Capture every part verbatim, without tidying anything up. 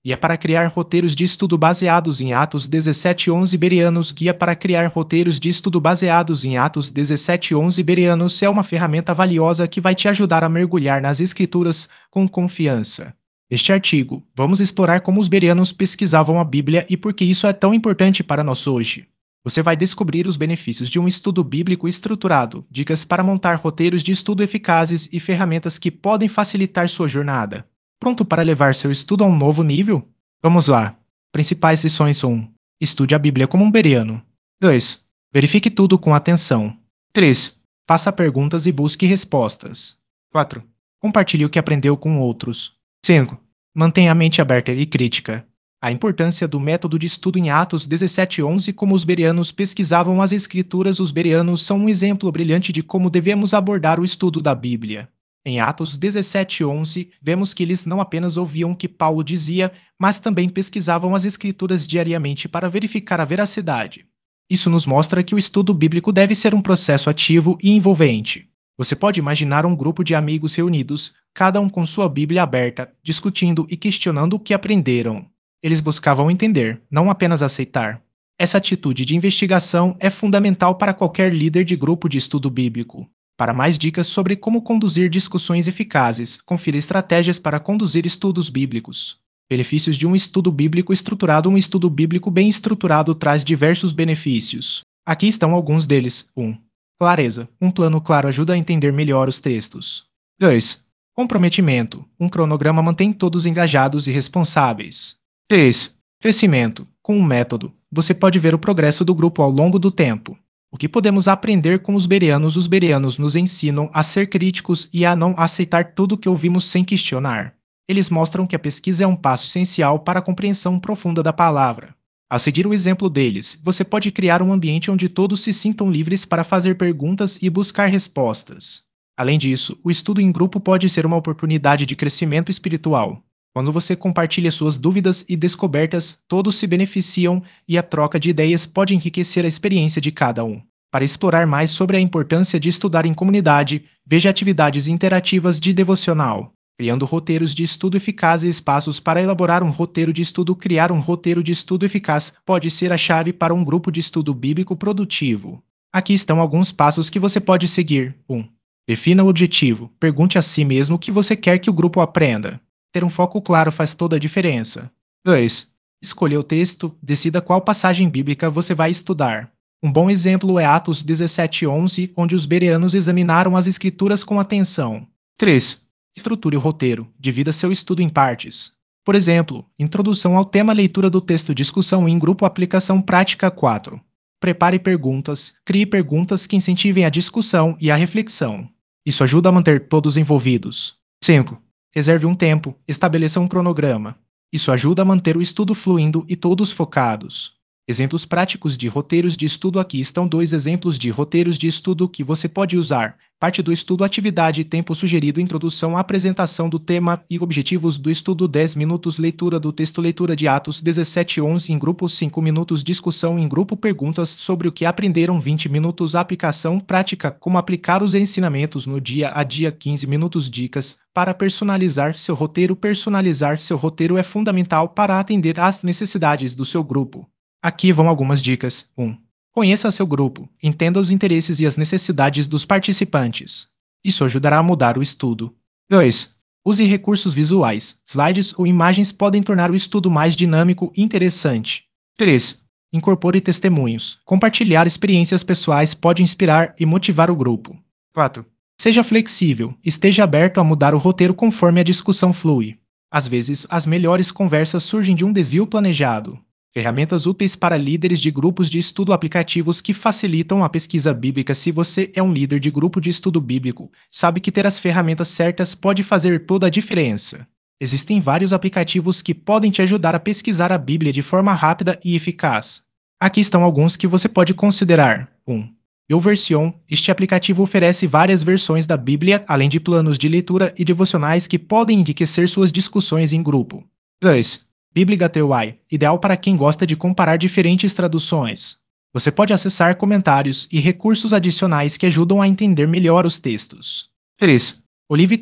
Guia para criar roteiros de estudo baseados em Atos dezessete onze Bereanos. Guia para criar roteiros de estudo baseados em Atos dezessete onze Bereanos é uma ferramenta valiosa que vai te ajudar a mergulhar nas Escrituras com confiança. Neste artigo, vamos explorar como os bereanos pesquisavam a Bíblia e por que isso é tão importante para nós hoje. Você vai descobrir os benefícios de um estudo bíblico estruturado, dicas para montar roteiros de estudo eficazes e ferramentas que podem facilitar sua jornada. Pronto para levar seu estudo a um novo nível? Vamos lá! Principais lições um. Estude a Bíblia como um bereano. dois. Verifique tudo com atenção. três. Faça perguntas e busque respostas. quatro. Compartilhe o que aprendeu com outros. cinco. Mantenha a mente aberta e crítica. A importância do método de estudo em Atos dezessete onze. Como os bereanos pesquisavam as Escrituras. Os bereanos são um exemplo brilhante de como devemos abordar o estudo da Bíblia. Em Atos dezessete onze, vemos que eles não apenas ouviam o que Paulo dizia, mas também pesquisavam as Escrituras diariamente para verificar a veracidade. Isso nos mostra que o estudo bíblico deve ser um processo ativo e envolvente. Você pode imaginar um grupo de amigos reunidos, cada um com sua Bíblia aberta, discutindo e questionando o que aprenderam. Eles buscavam entender, não apenas aceitar. Essa atitude de investigação é fundamental para qualquer líder de grupo de estudo bíblico. Para mais dicas sobre como conduzir discussões eficazes, confira estratégias para conduzir estudos bíblicos. Benefícios de um estudo bíblico estruturado. Um estudo bíblico bem estruturado traz diversos benefícios. Aqui estão alguns deles. um. Clareza. Um plano claro ajuda a entender melhor os textos. dois. Comprometimento. Um cronograma mantém todos engajados e responsáveis. três. Crescimento. Com um método, você pode ver o progresso do grupo ao longo do tempo. O que podemos aprender com os bereanos? Os bereanos nos ensinam a ser críticos e a não aceitar tudo o que ouvimos sem questionar. Eles mostram que a pesquisa é um passo essencial para a compreensão profunda da palavra. Ao seguir o exemplo deles, você pode criar um ambiente onde todos se sintam livres para fazer perguntas e buscar respostas. Além disso, o estudo em grupo pode ser uma oportunidade de crescimento espiritual. Quando você compartilha suas dúvidas e descobertas, todos se beneficiam e a troca de ideias pode enriquecer a experiência de cada um. Para explorar mais sobre a importância de estudar em comunidade, veja atividades interativas de devocional, criando roteiros de estudo eficazes e passos para elaborar um roteiro de estudo. Criar um roteiro de estudo eficaz pode ser a chave para um grupo de estudo bíblico produtivo. Aqui estão alguns passos que você pode seguir. um. Defina o objetivo. Pergunte a si mesmo o que você quer que o grupo aprenda. Ter um foco claro faz toda a diferença. dois. Escolha o texto, decida qual passagem bíblica você vai estudar. Um bom exemplo é Atos dezessete onze, onde os bereanos examinaram as escrituras com atenção. três. Estruture o roteiro, divida seu estudo em partes. Por exemplo, introdução ao tema, leitura do texto, discussão em grupo, aplicação prática. quatro. Prepare perguntas, crie perguntas que incentivem a discussão e a reflexão. Isso ajuda a manter todos envolvidos. cinco. Reserve um tempo, estabeleça um cronograma. Isso ajuda a manter o estudo fluindo e todos focados. Exemplos práticos de roteiros de estudo. Aqui estão dois exemplos de roteiros de estudo que você pode usar. Parte do estudo: atividade, tempo sugerido, introdução, apresentação do tema e objetivos do estudo, dez minutos, leitura do texto, leitura de Atos dezessete onze em grupo, cinco minutos, discussão em grupo, perguntas sobre o que aprenderam, vinte minutos, aplicação prática, como aplicar os ensinamentos no dia a dia, quinze minutos, dicas para personalizar seu roteiro. Personalizar seu roteiro é fundamental para atender às necessidades do seu grupo. Aqui vão algumas dicas. um. Conheça seu grupo, entenda os interesses e as necessidades dos participantes. Isso ajudará a mudar o estudo. dois. Use recursos visuais. Slides ou imagens podem tornar o estudo mais dinâmico e interessante. três. Incorpore testemunhos. Compartilhar experiências pessoais pode inspirar e motivar o grupo. quatro. Seja flexível. Esteja aberto a mudar o roteiro conforme a discussão flui. Às vezes, as melhores conversas surgem de um desvio planejado. Ferramentas úteis para líderes de grupos de estudo. Aplicativos que facilitam a pesquisa bíblica. Se você é um líder de grupo de estudo bíblico, sabe que ter as ferramentas certas pode fazer toda a diferença. Existem vários aplicativos que podem te ajudar a pesquisar a Bíblia de forma rápida e eficaz. Aqui estão alguns que você pode considerar. um. YouVersion. Este aplicativo oferece várias versões da Bíblia, além de planos de leitura e devocionais que podem enriquecer suas discussões em grupo. dois. BibliGateway, ideal para quem gosta de comparar diferentes traduções. Você pode acessar comentários e recursos adicionais que ajudam a entender melhor os textos. três. OliveTree.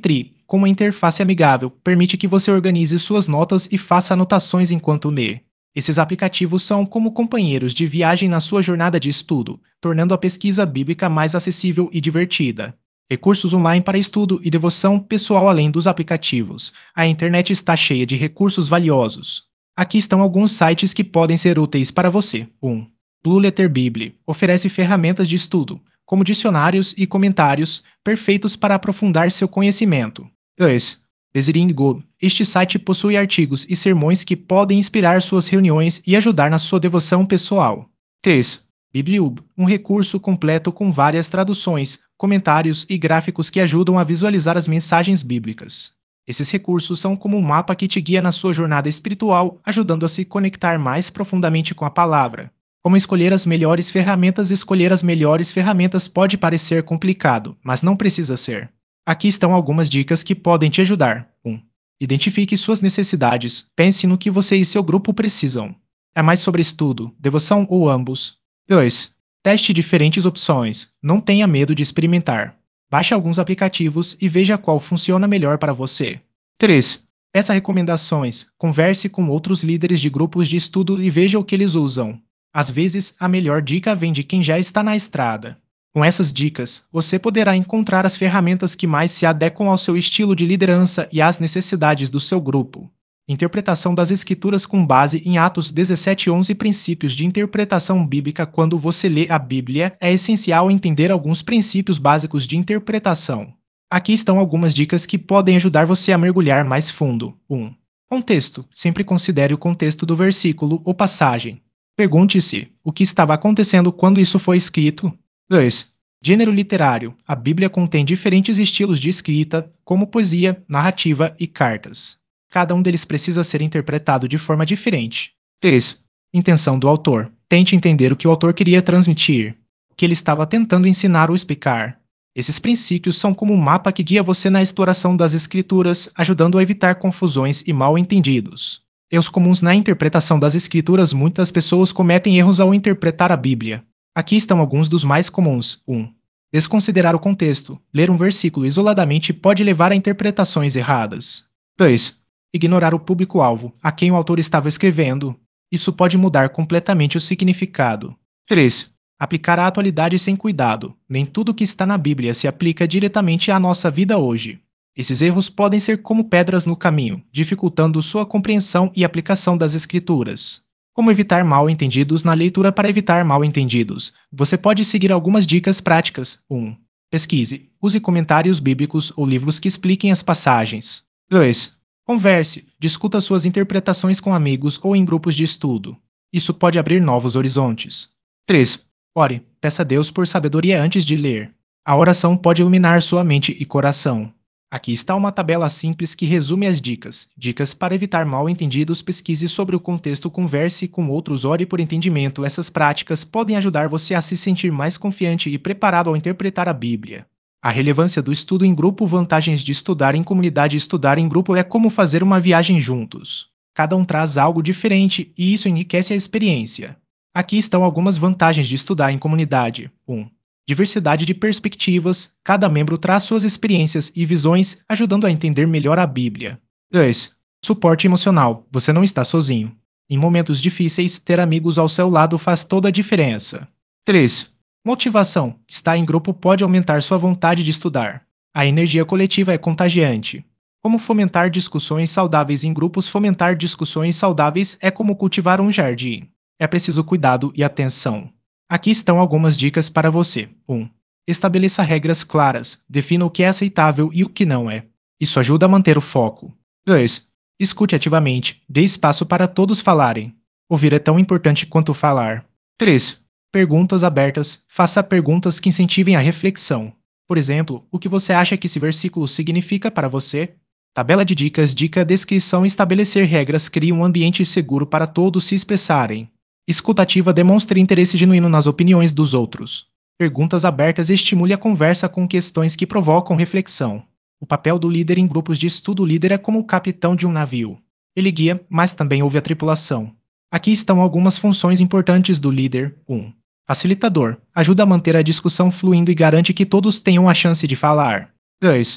com uma interface amigável, permite que você organize suas notas e faça anotações enquanto lê. Esses aplicativos são como companheiros de viagem na sua jornada de estudo, tornando a pesquisa bíblica mais acessível e divertida. Recursos online para estudo e devoção pessoal além dos aplicativos. A internet está cheia de recursos valiosos. Aqui estão alguns sites que podem ser úteis para você. um. Blue Letter Bible oferece ferramentas de estudo, como dicionários e comentários, perfeitos para aprofundar seu conhecimento. dois. Deseret Go. Este site possui artigos e sermões que podem inspirar suas reuniões e ajudar na sua devoção pessoal. três. Bibliub, um recurso completo com várias traduções, comentários e gráficos que ajudam a visualizar as mensagens bíblicas. Esses recursos são como um mapa que te guia na sua jornada espiritual, ajudando a se conectar mais profundamente com a palavra. Como escolher as melhores ferramentas? Escolher as melhores ferramentas pode parecer complicado, mas não precisa ser. Aqui estão algumas dicas que podem te ajudar. um. Identifique suas necessidades. Pense no que você e seu grupo precisam. É mais sobre estudo, devoção ou ambos? dois. Teste diferentes opções. Não tenha medo de experimentar. Baixe alguns aplicativos e veja qual funciona melhor para você. três. Peça recomendações. Converse com outros líderes de grupos de estudo e veja o que eles usam. Às vezes, a melhor dica vem de quem já está na estrada. Com essas dicas, você poderá encontrar as ferramentas que mais se adequam ao seu estilo de liderança e às necessidades do seu grupo. Interpretação das Escrituras com base em Atos dezessete onze. Princípios de interpretação bíblica. Quando você lê a Bíblia, é essencial entender alguns princípios básicos de interpretação. Aqui estão algumas dicas que podem ajudar você a mergulhar mais fundo. um. Contexto. Sempre considere o contexto do versículo ou passagem. Pergunte-se, o que estava acontecendo quando isso foi escrito? dois. Gênero literário. A Bíblia contém diferentes estilos de escrita, como poesia, narrativa e cartas. Cada um deles precisa ser interpretado de forma diferente. três. Intenção do autor. Tente entender o que o autor queria transmitir, o que ele estava tentando ensinar ou explicar. Esses princípios são como um mapa que guia você na exploração das Escrituras, ajudando a evitar confusões e mal-entendidos. Erros comuns na interpretação das Escrituras. Muitas pessoas cometem erros ao interpretar a Bíblia. Aqui estão alguns dos mais comuns. um. Desconsiderar o contexto. Ler um versículo isoladamente pode levar a interpretações erradas. dois. Ignorar o público-alvo, a quem o autor estava escrevendo. Isso pode mudar completamente o significado. três. Aplicar a atualidade sem cuidado. Nem tudo que está na Bíblia se aplica diretamente à nossa vida hoje. Esses erros podem ser como pedras no caminho, dificultando sua compreensão e aplicação das Escrituras. Como evitar mal-entendidos na leitura? Para evitar mal-entendidos, você pode seguir algumas dicas práticas. um. Pesquise. Use comentários bíblicos ou livros que expliquem as passagens. dois. Converse. Discuta suas interpretações com amigos ou em grupos de estudo. Isso pode abrir novos horizontes. três. Ore. Peça a Deus por sabedoria antes de ler. A oração pode iluminar sua mente e coração. Aqui está uma tabela simples que resume as dicas. Dicas para evitar mal-entendidos. Pesquise sobre o contexto, converse com outros, ore por entendimento. Essas práticas podem ajudar você a se sentir mais confiante e preparado ao interpretar a Bíblia. A relevância do estudo em grupo. Vantagens de estudar em comunidade. Estudar em grupo é como fazer uma viagem juntos. Cada um traz algo diferente e isso enriquece a experiência. Aqui estão algumas vantagens de estudar em comunidade. um. Diversidade de perspectivas. Cada membro traz suas experiências e visões, ajudando a entender melhor a Bíblia. dois. Suporte emocional. Você não está sozinho. Em momentos difíceis, ter amigos ao seu lado faz toda a diferença. três. Motivação. Estar em grupo pode aumentar sua vontade de estudar. A energia coletiva é contagiante. Como fomentar discussões saudáveis em grupos? Fomentar discussões saudáveis é como cultivar um jardim. É preciso cuidado e atenção. Aqui estão algumas dicas para você. um. Estabeleça regras claras. Defina o que é aceitável e o que não é. Isso ajuda a manter o foco. dois. Escute ativamente. Dê espaço para todos falarem. Ouvir é tão importante quanto falar. três. Perguntas abertas. Faça perguntas que incentivem a reflexão. Por exemplo, o que você acha que esse versículo significa para você? Tabela de dicas. Dica: descrição. Estabelecer regras cria um ambiente seguro para todos se expressarem. Escuta ativa. Demonstre interesse genuíno nas opiniões dos outros. Perguntas abertas. Estimule a conversa com questões que provocam reflexão. O papel do líder em grupos de estudo. O líder é como o capitão de um navio. Ele guia, mas também ouve a tripulação. Aqui estão algumas funções importantes do líder. um. Facilitador. Ajuda a manter a discussão fluindo e garante que todos tenham a chance de falar. dois.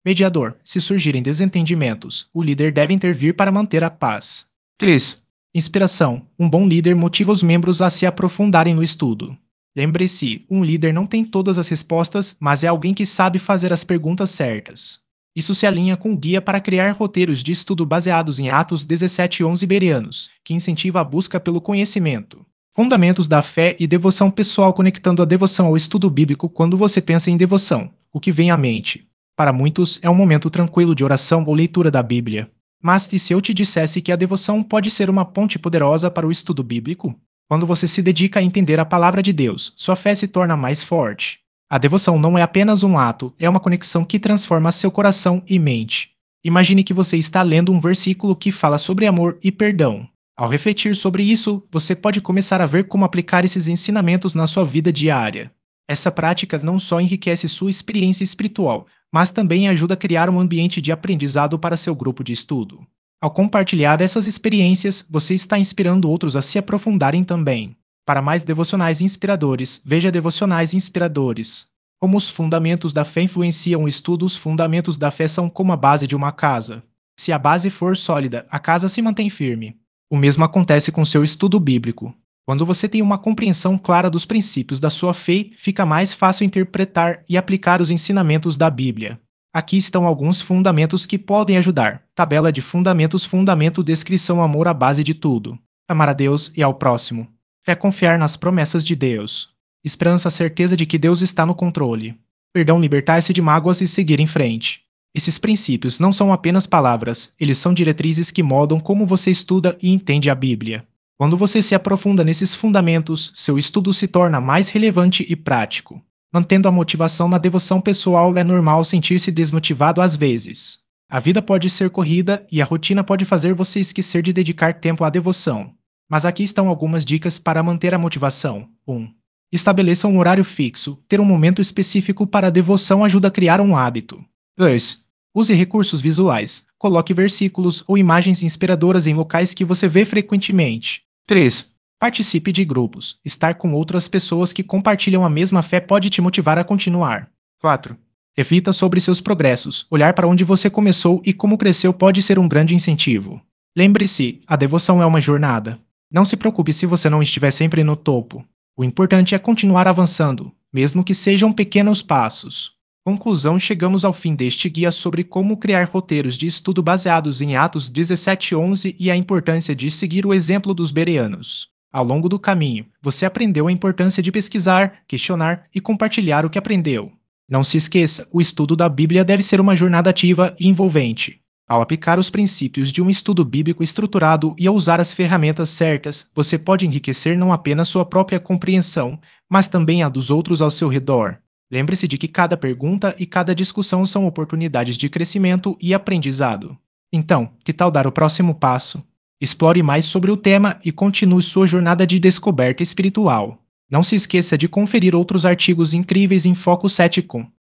Mediador. Se surgirem desentendimentos, o líder deve intervir para manter a paz. três. Inspiração. Um bom líder motiva os membros a se aprofundarem no estudo. Lembre-se, um líder não tem todas as respostas, mas é alguém que sabe fazer as perguntas certas. Isso se alinha com o guia para criar roteiros de estudo baseados em Atos dezessete onze Bereanos, que incentiva a busca pelo conhecimento. Fundamentos da fé e devoção pessoal. Conectando a devoção ao estudo bíblico. Quando você pensa em devoção, o que vem à mente? Para muitos, é um momento tranquilo de oração ou leitura da Bíblia. Mas e se eu te dissesse que a devoção pode ser uma ponte poderosa para o estudo bíblico? Quando você se dedica a entender a palavra de Deus, sua fé se torna mais forte. A devoção não é apenas um ato, é uma conexão que transforma seu coração e mente. Imagine que você está lendo um versículo que fala sobre amor e perdão. Ao refletir sobre isso, você pode começar a ver como aplicar esses ensinamentos na sua vida diária. Essa prática não só enriquece sua experiência espiritual, mas também ajuda a criar um ambiente de aprendizado para seu grupo de estudo. Ao compartilhar essas experiências, você está inspirando outros a se aprofundarem também. Para mais devocionais inspiradores, veja Devocionais Inspiradores. Como os fundamentos da fé influenciam o estudo. Os fundamentos da fé são como a base de uma casa. Se a base for sólida, a casa se mantém firme. O mesmo acontece com seu estudo bíblico. Quando você tem uma compreensão clara dos princípios da sua fé, fica mais fácil interpretar e aplicar os ensinamentos da Bíblia. Aqui estão alguns fundamentos que podem ajudar. Tabela de fundamentos. Fundamento. Descrição. Amor. A base de tudo. Amar a Deus e ao próximo. Fé. Confiar nas promessas de Deus. Esperança. Certeza de que Deus está no controle. Perdão. Libertar-se de mágoas e seguir em frente. Esses princípios não são apenas palavras, eles são diretrizes que moldam como você estuda e entende a Bíblia. Quando você se aprofunda nesses fundamentos, seu estudo se torna mais relevante e prático. Mantendo a motivação na devoção pessoal. É normal sentir-se desmotivado às vezes. A vida pode ser corrida e a rotina pode fazer você esquecer de dedicar tempo à devoção. Mas aqui estão algumas dicas para manter a motivação. um. Estabeleça um horário fixo. Ter um momento específico para a devoção ajuda a criar um hábito. dois. Use recursos visuais. Coloque versículos ou imagens inspiradoras em locais que você vê frequentemente. três. Participe de grupos. Estar com outras pessoas que compartilham a mesma fé pode te motivar a continuar. quatro. Reflita sobre seus progressos. Olhar para onde você começou e como cresceu pode ser um grande incentivo. Lembre-se, a devoção é uma jornada. Não se preocupe se você não estiver sempre no topo. O importante é continuar avançando, mesmo que sejam pequenos passos. Conclusão. Chegamos ao fim deste guia sobre como criar roteiros de estudo baseados em Atos dezessete onze e a importância de seguir o exemplo dos bereanos. Ao longo do caminho, você aprendeu a importância de pesquisar, questionar e compartilhar o que aprendeu. Não se esqueça, o estudo da Bíblia deve ser uma jornada ativa e envolvente. Ao aplicar os princípios de um estudo bíblico estruturado e ao usar as ferramentas certas, você pode enriquecer não apenas sua própria compreensão, mas também a dos outros ao seu redor. Lembre-se de que cada pergunta e cada discussão são oportunidades de crescimento e aprendizado. Então, que tal dar o próximo passo? Explore mais sobre o tema e continue sua jornada de descoberta espiritual. Não se esqueça de conferir outros artigos incríveis em Foco sete com.